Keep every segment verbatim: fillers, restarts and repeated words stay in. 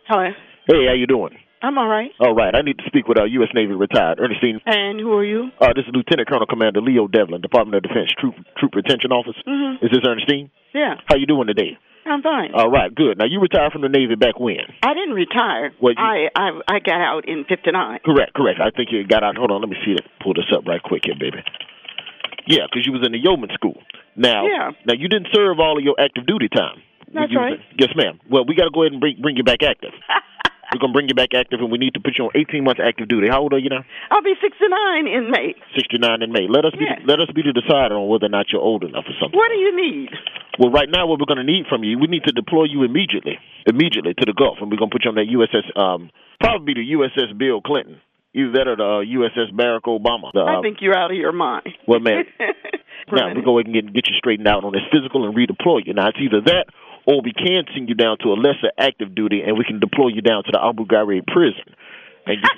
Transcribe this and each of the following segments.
Hello. Hey, how you doing? I'm all right. All right. I need to speak with our U S Navy retired Ernestine. And who are you? Uh, this is Lieutenant Colonel Commander Leo Devlin, Department of Defense Troop Troop Retention Office. Mm-hmm. Is this Ernestine? Yeah. How you doing today? I'm fine. All right, good. Now, you retired from the Navy back when? I didn't retire. Well, you, I, I I got out in fifty-nine. Correct, correct. I think you got out. Hold on, let me see that. Pull this up right quick here, baby. Yeah, because you was in the yeoman school. Now, yeah. now you didn't serve all of your active duty time. That's you, right. Yes, ma'am. Well, we got to go ahead and bring, bring you back active. We're going to bring you back active, and we need to put you on eighteen months active duty. How old are you now? I'll be sixty-nine in May. sixty-nine in May. Let us be yes. the, let us be the decider on whether or not you're old enough or something. What do you need? Well, right now, what we're going to need from you, we need to deploy you immediately, immediately to the Gulf, and we're going to put you on that U S S, um, probably the U S S Bill Clinton, either that or the uh, U S S Barack Obama. The, uh, I think you're out of your mind. Well, man, now we'll go ahead and get, get you straightened out on this physical and redeploy you. Now, it's either that or we can send you down to a lesser active duty, and we can deploy you down to the Abu Ghraib prison. And you,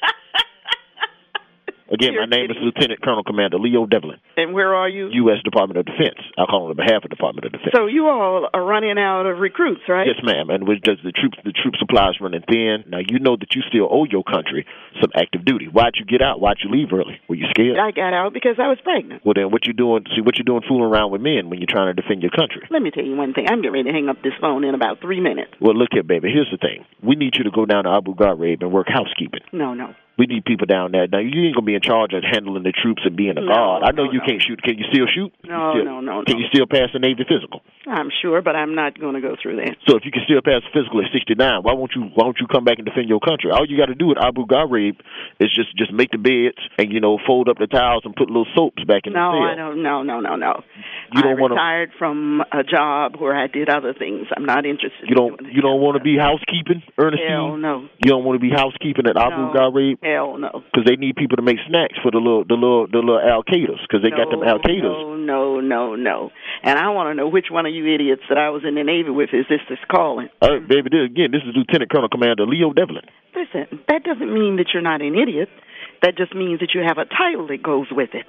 again, You're my name kidding. is Lieutenant Colonel Commander Leo Devlin. And where are you? U S Department of Defense. I'll call on behalf of the Department of Defense. So you all are running out of recruits, right? Yes, ma'am. And we're just the troops, the troop supplies running thin. Now you know that you still owe your country some active duty. Why'd you get out? Why'd you leave early? Were you scared? I got out because I was pregnant. Well, then what you doing? See what you doing fooling around with men when you're trying to defend your country? Let me tell you one thing. I'm getting ready to hang up this phone in about three minutes. Well, look here, baby. Here's the thing. We need you to go down to Abu Ghraib and work housekeeping. No, no. We need people down there. Now, you ain't going to be in charge of handling the troops and being a No, guard. I know no, you no. can't shoot. Can you still shoot? No, still, no, no, Can no. you still pass the Navy physical? I'm sure, but I'm not going to go through that. So if you can still pass the physical at sixty-nine, why won't you why won't you come back and defend your country? All you got to do at Abu Ghraib is just, just make the beds and, you know, fold up the towels and put little soaps back in No, the cell. I don't. No, no, no, no. You don't I wanna, retired from a job where I did other things. I'm not interested. You don't in doing you don't want to be housekeeping, Ernestine? Hell no. You don't want to be housekeeping at Abu No. Ghraib? Hell no. Because they need people to make snacks for the little the little the little Al Qaedas because they no, got them Al Qaedas. No, no, no, no. And I want to know which one of you idiots that I was in the Navy with is this that's calling. All right, baby. This, again, this is Lieutenant Colonel Commander Leo Devlin. Listen, that doesn't mean that you're not an idiot. That just means that you have a title that goes with it.